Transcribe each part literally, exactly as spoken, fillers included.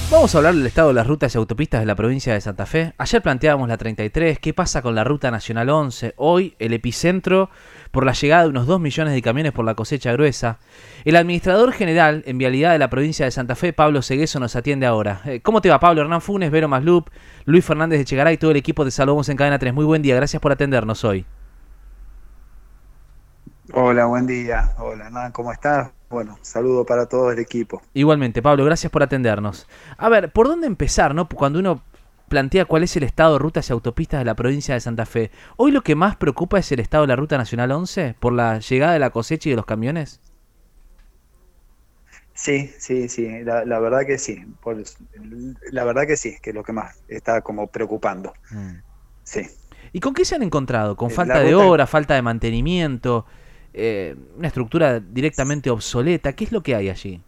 Vamos a hablar del estado de las rutas y autopistas de la provincia de Santa Fe. Ayer planteábamos la treinta y tres, ¿qué pasa con la ruta nacional once? Hoy el epicentro por la llegada de unos dos millones de camiones por la cosecha gruesa. El administrador general en vialidad de la provincia de Santa Fe, Pablo Segueso, nos atiende ahora. ¿Cómo te va, Pablo? Hernán Funes, Vero Maslup, Luis Fernández de Chegaray y todo el equipo te saludamos en Cadena tres. Muy buen día, gracias por atendernos hoy. Hola, buen día. Hola, Hernán, ¿cómo estás? Bueno, saludo para todo el equipo. Igualmente, Pablo, gracias por atendernos. A ver, ¿por dónde empezar, no? Cuando uno plantea cuál es el estado de rutas y autopistas de la provincia de Santa Fe. ¿Hoy lo que más preocupa es el estado de la Ruta Nacional once por la llegada de la cosecha y de los camiones? Sí, sí, sí, la, la verdad que sí. Por, la verdad que sí, que es lo que más está como preocupando. Mm. Sí. ¿Y con qué se han encontrado? ¿Con Eh, falta La de ruta, obra, falta de mantenimiento, eh, una estructura directamente obsoleta? ¿Qué es lo que hay allí?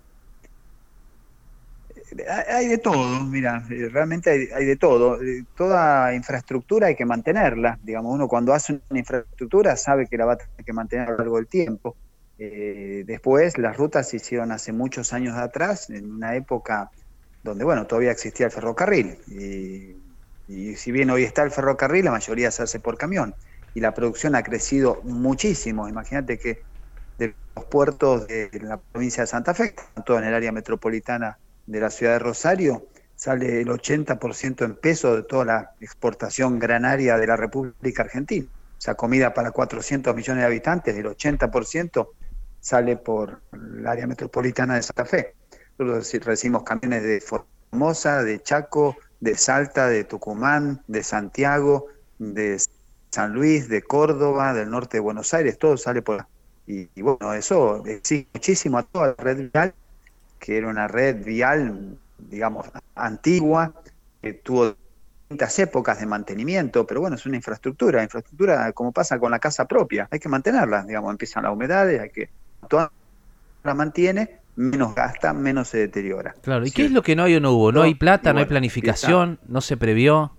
hay hay de todo, mira, eh, realmente hay, hay de todo. Eh, Toda infraestructura hay que mantenerla. Digamos, uno cuando hace una infraestructura sabe que la va a tener que mantener a lo largo del tiempo. Eh, después, las rutas se hicieron hace muchos años atrás, en una época donde, bueno, todavía existía el ferrocarril. Y, y si bien hoy está el ferrocarril, la mayoría se hace por camión. Y la producción ha crecido muchísimo. Imagínate que de los puertos de la provincia de Santa Fe, todo en el área metropolitana de la ciudad de Rosario, sale el ochenta por ciento en peso de toda la exportación granaria de la República Argentina. O sea, comida para cuatrocientos millones de habitantes, el ochenta por ciento sale por el área metropolitana de Santa Fe. Nosotros recibimos camiones de Formosa, de Chaco, de Salta, de Tucumán, de Santiago, de San Luis, de Córdoba, del norte de Buenos Aires, todo sale por... Y, y bueno, eso exige muchísimo a toda la red vial, que era una red vial, digamos, antigua, que tuvo distintas épocas de mantenimiento, pero bueno, es una infraestructura, infraestructura como pasa con la casa propia, hay que mantenerla, digamos, empiezan las humedades, hay que, toda la mantiene, menos gasta, menos se deteriora. Claro, ¿y qué es ¿Cierto? lo que no hay o no hubo? ¿No hay plata, Y no hay bueno, empieza, planificación, no se previó?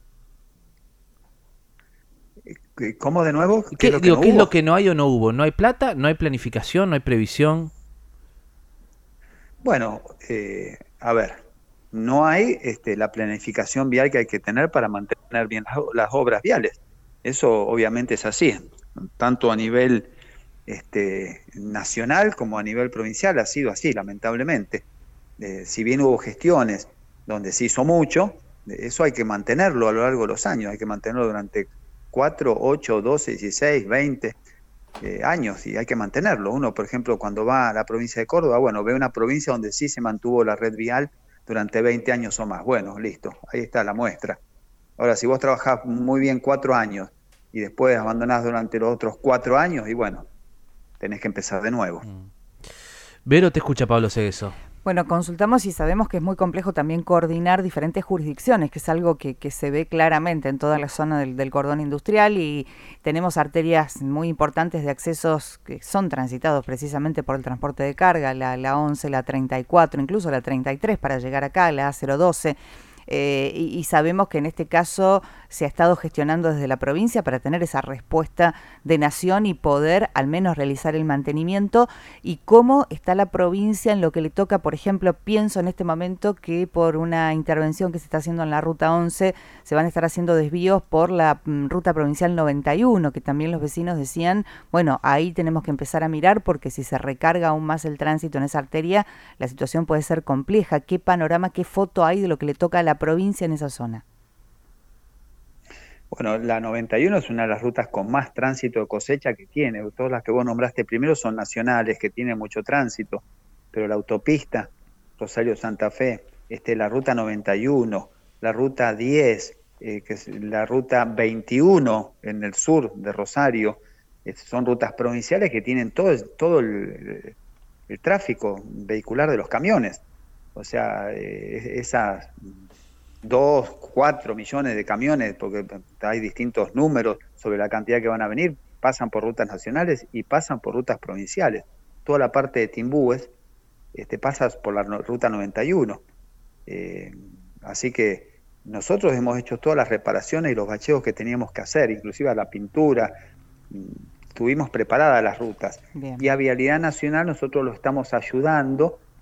¿cómo de nuevo? ¿Qué es ¿Qué, lo que digo, no ¿qué es lo hubo? que no hay o no hubo? ¿No hay plata, no hay planificación, no hay previsión? Bueno, eh, a ver, no hay este, la planificación vial que hay que tener para mantener bien las, las obras viales. Eso obviamente es así, tanto a nivel este, nacional como a nivel provincial ha sido así, lamentablemente. Eh, si bien hubo gestiones donde se hizo mucho, eso hay que mantenerlo a lo largo de los años, hay que mantenerlo durante cuatro, ocho, doce, dieciséis, veinte eh, años y hay que mantenerlo. Uno, por ejemplo, cuando va a la provincia de Córdoba, bueno, ve una provincia donde sí se mantuvo la red vial durante veinte años o más. Bueno, listo, ahí está la muestra. Ahora, si vos trabajás muy bien cuatro años y después abandonás durante los otros cuatro años, y bueno, tenés que empezar de nuevo. Mm. Vero, te escucha Pablo Segueso. Bueno, consultamos y sabemos que es muy complejo también coordinar diferentes jurisdicciones, que es algo que, que se ve claramente en toda la zona del, del cordón industrial y tenemos arterias muy importantes de accesos que son transitados precisamente por el transporte de carga, la, la once, la treinta y cuatro, incluso la treinta y tres para llegar acá, la A cero doce. Eh, y, y sabemos que en este caso se ha estado gestionando desde la provincia para tener esa respuesta de nación y poder al menos realizar el mantenimiento. Y cómo está la provincia en lo que le toca, por ejemplo, pienso en este momento que por una intervención que se está haciendo en la ruta once se van a estar haciendo desvíos por la mm, ruta provincial noventa y uno, que también los vecinos decían, bueno, ahí tenemos que empezar a mirar porque si se recarga aún más el tránsito en esa arteria, la situación puede ser compleja. ¿Qué panorama, qué foto hay de lo que le toca a la provincia en esa zona? Bueno, la noventa y uno es una de las rutas con más tránsito de cosecha que tiene. Todas las que vos nombraste primero son nacionales, que tienen mucho tránsito, pero la autopista Rosario-Santa Fe, este, la ruta noventa y uno, la ruta diez, eh, que es la ruta veintiuno en el sur de Rosario, eh, son rutas provinciales que tienen todo, todo el, el tráfico vehicular de los camiones. O sea, eh, esas dos, cuatro millones de camiones, porque hay distintos números sobre la cantidad que van a venir, pasan por rutas nacionales y pasan por rutas provinciales. Toda la parte de Timbúes este, pasa por la ruta noventa y uno. Eh, así que nosotros hemos hecho todas las reparaciones y los bacheos que teníamos que hacer, inclusive a la pintura, tuvimos preparadas las rutas. Bien. Y a Vialidad Nacional nosotros lo estamos ayudando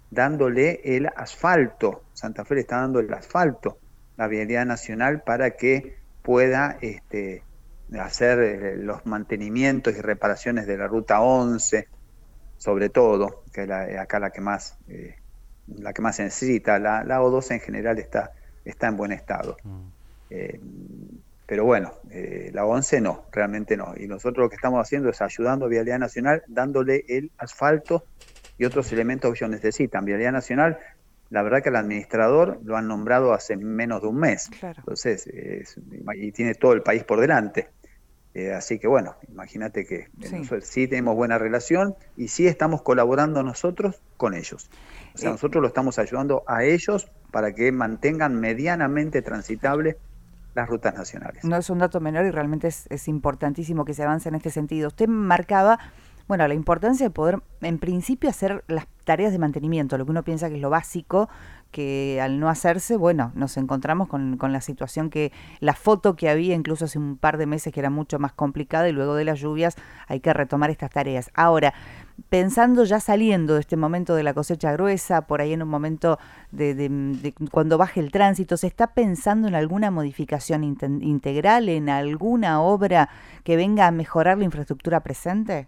dándole el asfalto. Santa Fe le está dando el asfalto, la Vialidad Nacional, para que pueda este, hacer los mantenimientos y reparaciones de la Ruta once, sobre todo, que es la, acá la que más eh, la que más se necesita. La, la O doce en general está, está en buen estado. Mm. Eh, pero bueno, eh, la once no, realmente no. Y nosotros lo que estamos haciendo es ayudando a Vialidad Nacional, dándole el asfalto y otros elementos que ellos necesitan. Vialidad Nacional, la verdad que el administrador lo han nombrado hace menos de un mes. Claro. Entonces, es, y tiene todo el país por delante. Eh, así que bueno, imagínate que sí. Nosotros sí tenemos buena relación y sí estamos colaborando nosotros con ellos. O sea, eh, nosotros lo estamos ayudando a ellos para que mantengan medianamente transitable las rutas nacionales. No es un dato menor y realmente es, es importantísimo que se avance en este sentido. Usted marcaba, bueno, la importancia de poder, en principio, hacer las tareas de mantenimiento, lo que uno piensa que es lo básico, que al no hacerse, bueno, nos encontramos con, con la situación que, la foto que había incluso hace un par de meses que era mucho más complicada y luego de las lluvias hay que retomar estas tareas. Ahora, pensando ya saliendo de este momento de la cosecha gruesa, por ahí en un momento de, de, de cuando baje el tránsito, ¿se está pensando en alguna modificación in- integral, en alguna obra que venga a mejorar la infraestructura presente?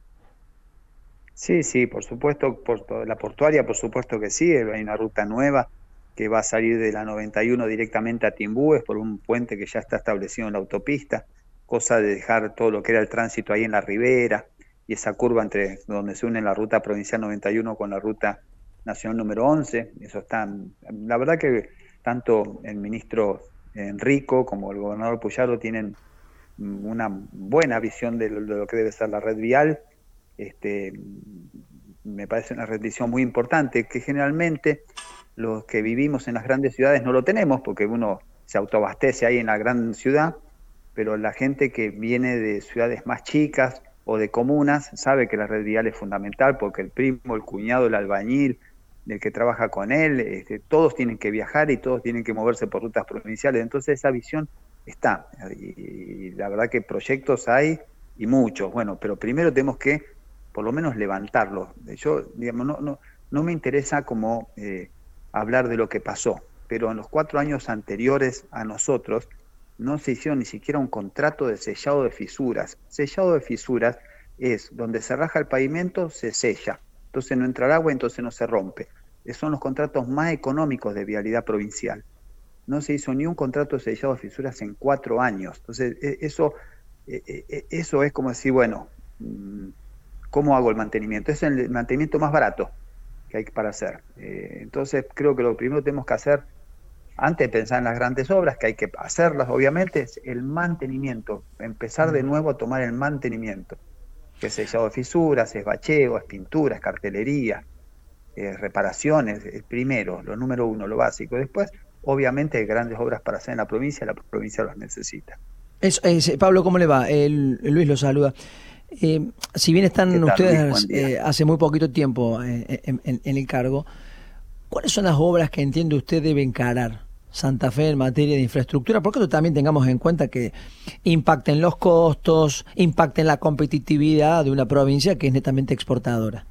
Sí, sí, por supuesto, por la portuaria, por supuesto que sí. Hay una ruta nueva que va a salir de la noventa y uno directamente a Timbúes por un puente que ya está establecido en la autopista, cosa de dejar todo lo que era el tránsito ahí en la ribera y esa curva entre donde se une la ruta provincial noventa y uno con la ruta nacional número once. Eso está, la verdad que tanto el ministro Enrico como el gobernador Puyaro tienen una buena visión de lo, de lo que debe ser la red vial. Este, me parece una rendición muy importante que generalmente los que vivimos en las grandes ciudades no lo tenemos porque uno se autoabastece ahí en la gran ciudad, pero la gente que viene de ciudades más chicas o de comunas sabe que la red vial es fundamental porque el primo, el cuñado, el albañil, el que trabaja con él, este, todos tienen que viajar y todos tienen que moverse por rutas provinciales, entonces esa visión está y, y la verdad que proyectos hay y muchos, bueno, pero primero tenemos que por lo menos levantarlo. Yo, digamos, no, no, no me interesa como eh, hablar de lo que pasó, pero en los cuatro años anteriores a nosotros no se hicieron ni siquiera un contrato de sellado de fisuras. Sellado de fisuras es donde se raja el pavimento, se sella. Entonces no entra el agua, entonces no se rompe. Esos son los contratos más económicos de vialidad provincial. No se hizo ni un contrato de sellado de fisuras en cuatro años. Entonces eso, eso es como decir, bueno, ¿cómo hago el mantenimiento? Es el mantenimiento más barato que hay para hacer. Eh, entonces creo que lo primero que tenemos que hacer, antes de pensar en las grandes obras, que hay que hacerlas obviamente, es el mantenimiento. Empezar de nuevo a tomar el mantenimiento. Que es sellado de fisuras, es bacheo, es pintura, es cartelería, es reparaciones. Es primero, lo número uno, lo básico. Después, obviamente, hay grandes obras para hacer en la provincia, la provincia las necesita. Es, es, Pablo, ¿cómo le va? El, Luis lo saluda. Eh, si bien están ustedes eh, hace muy poquito tiempo eh, en, en, en el cargo, ¿cuáles son las obras que entiende usted debe encarar Santa Fe en materia de infraestructura? Porque también tengamos en cuenta que impacten los costos, impacten la competitividad de una provincia que es netamente exportadora.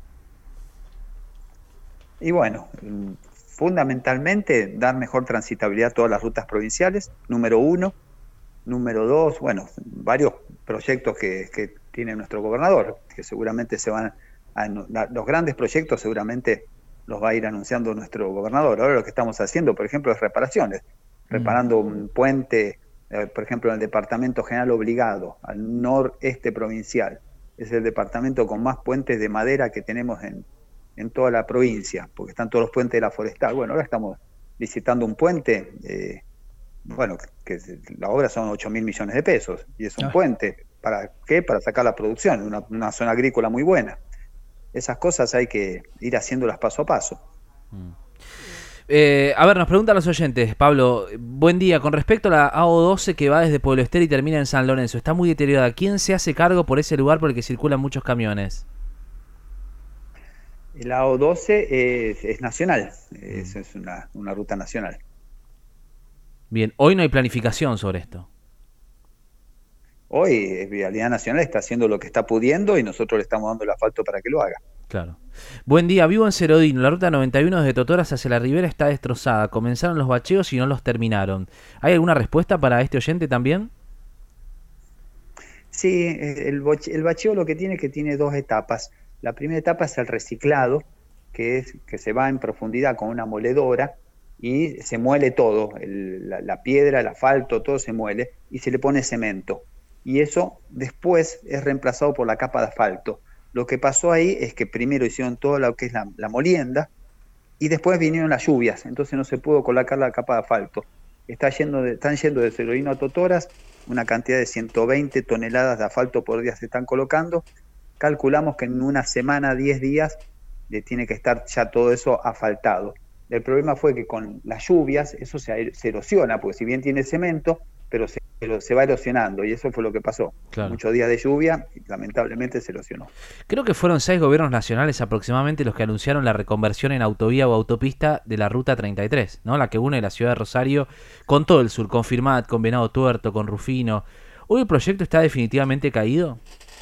Y bueno, fundamentalmente dar mejor transitabilidad a todas las rutas provinciales, número uno. Número dos, bueno, varios proyectos que, que tiene nuestro gobernador, que seguramente se van a, a, los grandes proyectos seguramente los va a ir anunciando nuestro gobernador. Ahora lo que estamos haciendo, por ejemplo, es reparaciones, mm. reparando un puente, eh, por ejemplo, en el Departamento General Obligado, al noreste provincial. Es el departamento con más puentes de madera que tenemos en, en toda la provincia, porque están todos los puentes de la forestal. Bueno, ahora estamos visitando un puente, eh, bueno, que la obra son ocho mil millones de pesos, y es un ah. puente, ¿para qué? Para sacar la producción, una, una zona agrícola muy buena. Esas cosas hay que ir haciéndolas paso a paso. Mm. Eh, a ver, nos preguntan los oyentes, Pablo, buen día, con respecto a la A O doce que va desde Pueblo Ester y termina en San Lorenzo, está muy deteriorada, ¿quién se hace cargo por ese lugar por el que circulan muchos camiones? La A O doce es, es nacional, es, es una, una ruta nacional. Bien, hoy no hay planificación sobre esto. Hoy Vialidad Nacional está haciendo lo que está pudiendo y nosotros le estamos dando el asfalto para que lo haga. Claro. Buen día, vivo en Cerodino. La ruta noventa y uno desde Totoras hacia la Ribera está destrozada. Comenzaron los bacheos y no los terminaron. ¿Hay alguna respuesta para este oyente también? Sí, el, el bacheo lo que tiene es que tiene dos etapas. La primera etapa es el reciclado, que es que se va en profundidad con una moledora y se muele todo, el, la, la piedra, el asfalto, todo se muele y se le pone cemento. Y eso después es reemplazado por la capa de asfalto. Lo que pasó ahí es que primero hicieron todo lo que es la, la molienda y después vinieron las lluvias, entonces no se pudo colocar la capa de asfalto. Está yendo de, están yendo de Cerodino a Totoras, una cantidad de ciento veinte toneladas de asfalto por día se están colocando. Calculamos que en una semana, diez días, le tiene que estar ya todo eso asfaltado. El problema fue que con las lluvias eso se, se erosiona, porque si bien tiene cemento, pero se, pero se va erosionando, y eso fue lo que pasó. Claro. Muchos días de lluvia y lamentablemente se erosionó. Creo que fueron seis gobiernos nacionales aproximadamente los que anunciaron la reconversión en autovía o autopista de la ruta treinta y tres, ¿no? La que une la ciudad de Rosario con todo el sur, con Firmat, con Venado Tuerto, con Rufino. ¿Hoy el proyecto está definitivamente caído?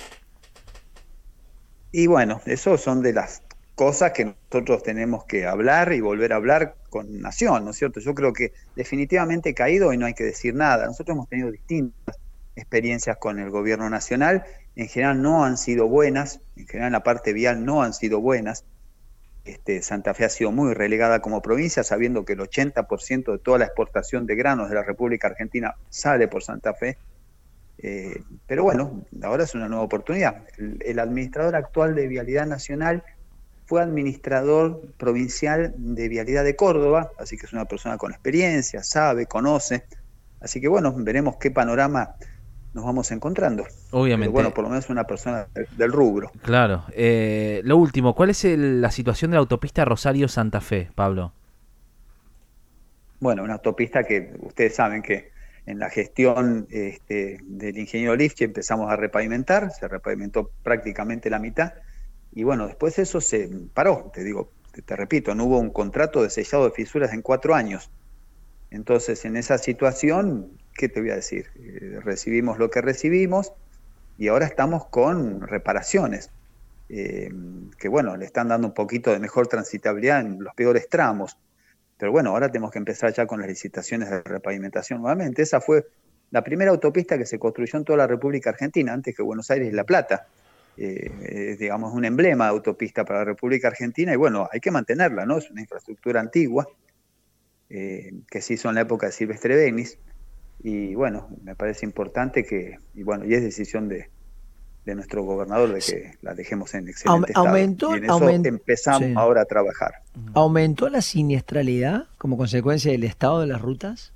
Y bueno, eso son de las cosas que nosotros tenemos que hablar y volver a hablar con Nación, ¿no es cierto? Yo creo que definitivamente caído y no hay que decir nada. Nosotros hemos tenido distintas experiencias con el gobierno nacional, en general no han sido buenas, en general en la parte vial no han sido buenas. Este, Santa Fe ha sido muy relegada como provincia, sabiendo que el ochenta por ciento de toda la exportación de granos de la República Argentina sale por Santa Fe. Eh, pero bueno, ahora es una nueva oportunidad. El, el administrador actual de Vialidad Nacional fue administrador provincial de Vialidad de Córdoba, así que es una persona con experiencia, sabe, conoce. Así que bueno, veremos qué panorama nos vamos encontrando. Obviamente. Pero bueno, por lo menos una persona del, del rubro. Claro. Eh, lo último, ¿cuál es el, la situación de la autopista Rosario-Santa Fe, Pablo? Bueno, una autopista que ustedes saben que en la gestión este, del ingeniero Lifchi empezamos a repavimentar, se repavimentó prácticamente la mitad, y bueno, después eso se paró, te digo, te, te repito, no hubo un contrato de sellado de fisuras en cuatro años. Entonces, en esa situación, ¿qué te voy a decir? Eh, recibimos lo que recibimos y ahora estamos con reparaciones, eh, que bueno, le están dando un poquito de mejor transitabilidad en los peores tramos. Pero bueno, ahora tenemos que empezar ya con las licitaciones de repavimentación nuevamente. Esa fue la primera autopista que se construyó en toda la República Argentina, antes que Buenos Aires y La Plata. Eh, eh, digamos, un emblema de autopista para la República Argentina, y bueno, hay que mantenerla, ¿no? Es una infraestructura antigua, eh, que se hizo en la época de Silvestre Benis, y bueno, me parece importante que, y bueno, y es decisión de, de nuestro gobernador de que la dejemos en excelente aumentó, estado. Y en eso aument- empezamos sí. ahora a trabajar. ¿Aumentó la siniestralidad como consecuencia del estado de las rutas?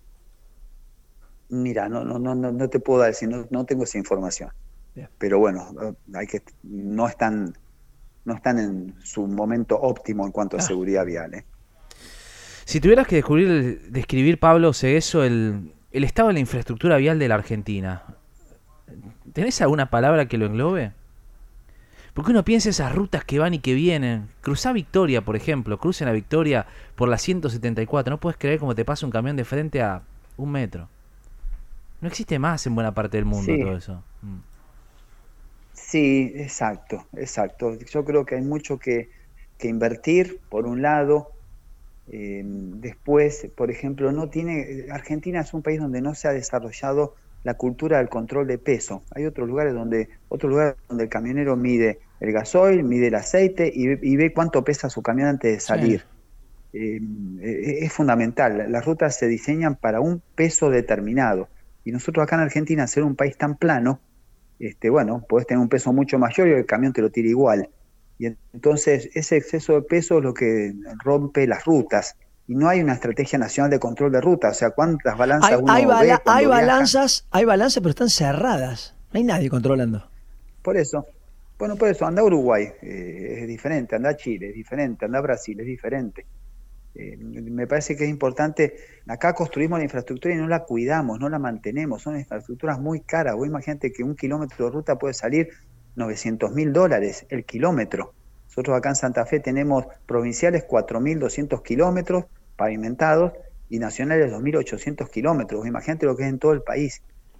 Mira, no, no, no, no te puedo decir, no, no tengo esa información. Bien. Pero bueno, hay que no están, no están en su momento óptimo en cuanto a ah. seguridad vial. ¿eh? Si tuvieras que descubrir, describir, Pablo Cegueso, el, el estado de la infraestructura vial de la Argentina, ¿tenés alguna palabra que lo englobe? Porque uno piensa esas rutas que van y que vienen. Cruzá Victoria, por ejemplo. Crucen a Victoria por la ciento setenta y cuatro. No puedes creer cómo te pasa un camión de frente a un metro. No existe más en buena parte del mundo sí. todo eso. Mm. Sí, exacto, exacto. Yo creo que hay mucho que, que invertir, por un lado. Eh, después, por ejemplo, no tiene Argentina es un país donde no se ha desarrollado la cultura del control de peso. Hay otros lugares donde otros lugares donde el camionero mide el gasoil, mide el aceite y, y ve cuánto pesa su camión antes de salir. Sí. Eh, es fundamental. Las rutas se diseñan para un peso determinado. Y nosotros acá en Argentina, al ser un país tan plano, este, bueno, podés tener un peso mucho mayor y el camión te lo tira igual. Y entonces ese exceso de peso es lo que rompe las rutas. Y no hay una estrategia nacional de control de ruta. O sea, ¿cuántas balanzas hay, uno hay bala- ve Hay balanzas, hay balanzas, pero están cerradas. No hay nadie controlando. Por eso. Bueno, por eso, anda a Uruguay, eh, es diferente. Anda a Chile, es diferente. Anda a Brasil, es diferente. Eh, me parece que es importante. Acá construimos la infraestructura y no la cuidamos, no la mantenemos. Son infraestructuras muy caras. Vos imagínate que un kilómetro de ruta puede salir novecientos mil dólares el kilómetro. Nosotros acá en Santa Fe tenemos provinciales cuatro mil doscientos kilómetros pavimentados y nacionales dos mil ochocientos kilómetros. Imagínate lo que es en todo el país.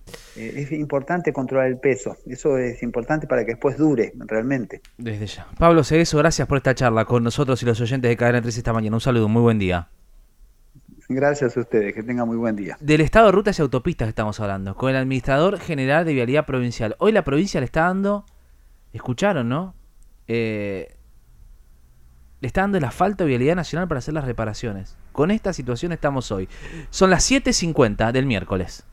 Eh, es importante controlar el peso, eso es importante para que después dure realmente. Desde ya. Pablo Cegueso, gracias por esta charla con nosotros y los oyentes de Cadena tres esta mañana. Un saludo, muy buen día. Gracias a ustedes, que tengan muy buen día. Del estado de rutas y autopistas estamos hablando, con el administrador general de Vialidad Provincial. Hoy la provincia le está dando, escucharon, ¿no? Eh, le está dando el asfalto a Vialidad Nacional para hacer las reparaciones. Con esta situación estamos hoy. Son las siete cincuenta del miércoles.